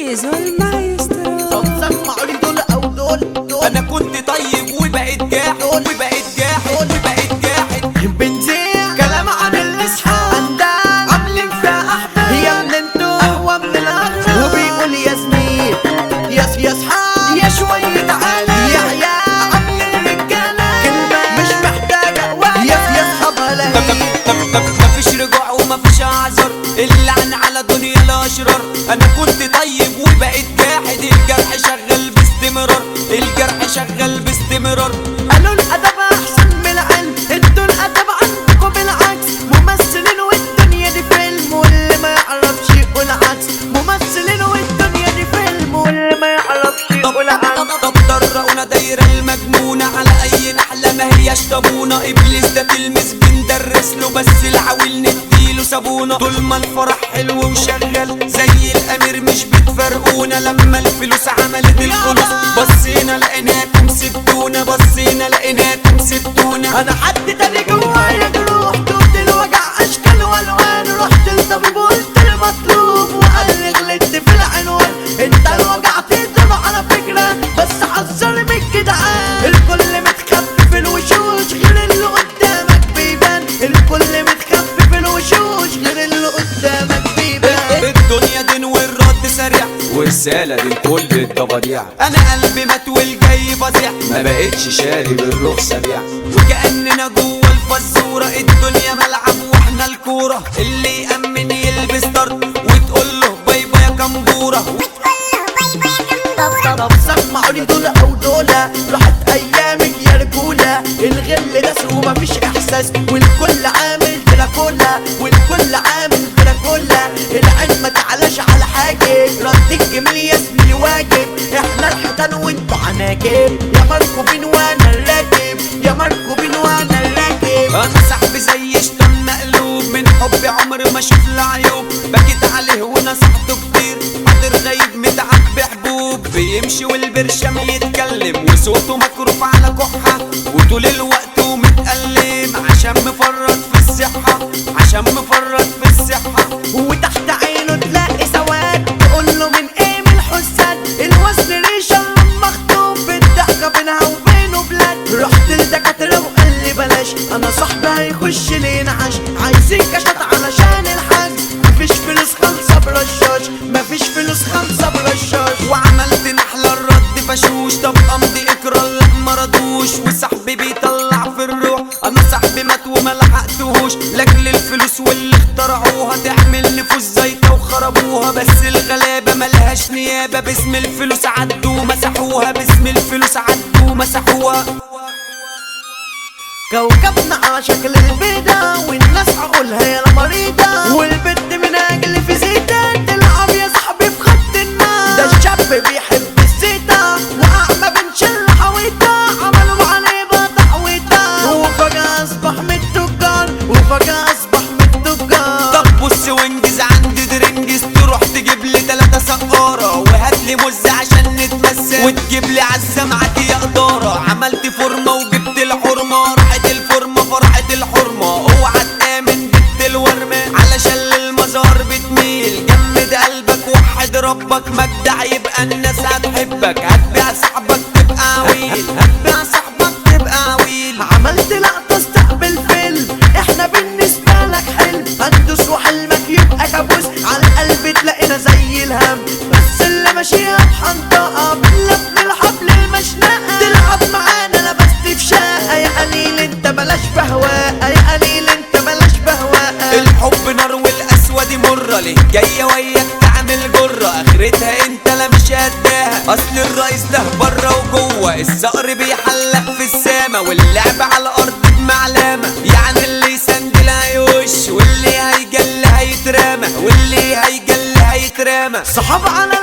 زيزو المايسترو. طب سمعوا لي دول او دول. انا كنت طيب وبقيت جاحد وبقيت جاحد وبقيت جاحد. بنزيع كلام عن الاصحاب عندنا عاملين فيها احباب. يا من انتوا قهوه من الاغلب وبيقول يا زميل يا اصحاب يا شويه عالم يا عيال عاملين رجاله كلمه مش محتاجه وقت يا اصحاب مفيش رجوع ومفيش اعذار، اللعن على دنيا الاشرار. انا كنت طيب وبقيت جاحد، الجرح شغال باستمرار، الجرح شغال باستمرار. قالوا الادب احسن من العلم، انتوا الادب عندكم بالعكس. ممثلين والدنيا دي فيلم واللي ما يعرفش يقول عكس. ممثلين والدنيا دي فيلم واللي ما يعرفش يقول عكس. طب درقونا دايره المجنونه على اي نحله ما هياش طابونه. ابليس ده تلمس بندرس له بس العويل نديله صابونه. طول ما الفرح حلو وشغال زي الامير مش بتفرقونا. لما الفلوس عملت الخلوص بصينا لقيناكم سبتونا، بصينا لقيناكم سبتونا. انا حد تاني جوايا جروح، دوت الوجع اشكال والوان. رحت للطبيب وقلت المطلوب وقال لي غلطت في العنوان. انت الوجع تقدر على فكره بس حذر من الجدعان. الكل متخفي في الوشوش غير اللي قدامك بيبان. الكل متخفي في الوشوش غير اللي قدامك بيبان. الدنيا دين والرد سريع والرسالة دي كل الضباديع. انا قلبي مات والجاي فظيع، ما بقتش شارب الرخصة بيع. وكأننا جوه الفزورة، الدنيا ملعب واحنا الكورة. اللي يأمن يلبس طرد وتقول له باي باي يا كمبورة. طب سمعوا لي دول او دولة. راحت ايامك يا رجولة، الغل ناس ومفيش احساس. والكل عامل دراكولا والكل عامل دراكولا. العين ما تعلاش على حاجة، رد الجميل يا زميلي واجب. احنا الحيطان وانتوا عناجب، يا مركوبين وانا الراكب، يا مركوبين وانا الراكب. انا صاحبي زي شطان مقلوب، من حبي عمري ما شوف له عيوب. بكيت عليه ونصحته كتير، حاضر غايب متعب بحبوب. بيمشي والبرشام يتكلم وصوته مكروف على كحة، وطول الوقت ومتألم عشان مفرط في الصحة، عشان مفرط في الصحة. وتحت عينه تلاقي سواد، تقول له من ايه من الحساد. الوزن ريشه مخطوب، الضحكة بينها وبينه بلاد. رحت لدكاترة وقال لي بلاش، انا صاحبي هيخش لي نعاش. عايزين كشط علشان الحاج، مفيش فلوس خالصة برشاش، مفيش فلوس خالصة برشاش. وعملت نحلة الرد فشوش، طب امضي اكرا لا مرضوش. وصاحبي بيطلع في الروح، انا صاحبي مات وما لحقتهوش. لاجل الفلوس واللي اخترعوها تعمل نفوس زيطة وخربوها. بس الغلابة ملهاش نيابة، باسم الفلوس عدوا مسحوها، باسم الفلوس عدوا مسحوها. كوكبنا على شكل البيضة والناس عقولها يا مريضة. والبنت من اجل في زيتة تلعب يا صاحبي في خط النار. ده الشاب بيحب الزيتة واعمى بنشل حويطة. عملوا عليه بطحويطة وفجأة اصبح من التجار، وفجأة اصبح من التجار. طب بص وانجز عندي درنجز، تروح تجيب لي 3 سقارة وهات لي مز عشان نتمثل، وتجيب لي عزة معاك يا قدارة. عملت فورمة وجبت الحرمة، راحت الفورمة فرحت الحرمة. اوعى تآمن جبت الورمة علشان للمزار بتميل. جمد قلبك وحد ربك، مجدع يبقى الناس هتحبك. هتبيع صاحبك تبقى عويل، هتبيع صاحبك تبقى عويل. عملت لقطة استقبل فيلم، احنا بالنسبة لك حلم. هندوس وحلمك يبقى كابوس، على القلب تلاقينا زي الهم. بس اللي ماشيها بحنطقة بنلف الحبل المشنقة. تلعب معانا لبست في شقة، يا قليل انت بلاش بهواء، يا قليل انت بلاش بهواء. الحب نار والقسوة دي مرة، ليه جاية وياك تعمل جرة؟ اخرتها انت لا مش قدها، اصل الرئيس ده بره وجوه. الصقر بيحلق في السما واللعب على الارض بمعلمة. يعني اللي يسندل هيوش واللي هيجل هيترمى، واللي هيجل هيترمى. صحاب على